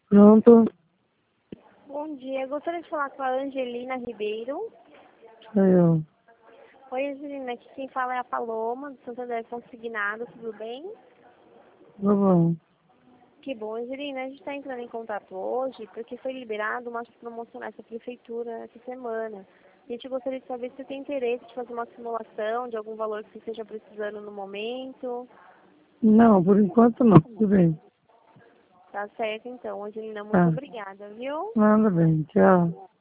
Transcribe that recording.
Pronto, Bom dia, gostaria de falar com a Angelina Ribeiro. sou eu. Oi, Angelina, aqui quem fala é a Paloma, do Santander Consignado, tudo bem? Tudo bom. Que bom, Angelina, a gente está entrando em contato hoje porque foi liberado uma ação promocional da prefeitura essa semana. A gente gostaria de saber se você tem interesse de fazer uma simulação de algum valor que você esteja precisando no momento. Não, por enquanto não. Tudo bem. Tá certo, então, Angelina, muito Tá. obrigada, viu? Nada bem. Tchau.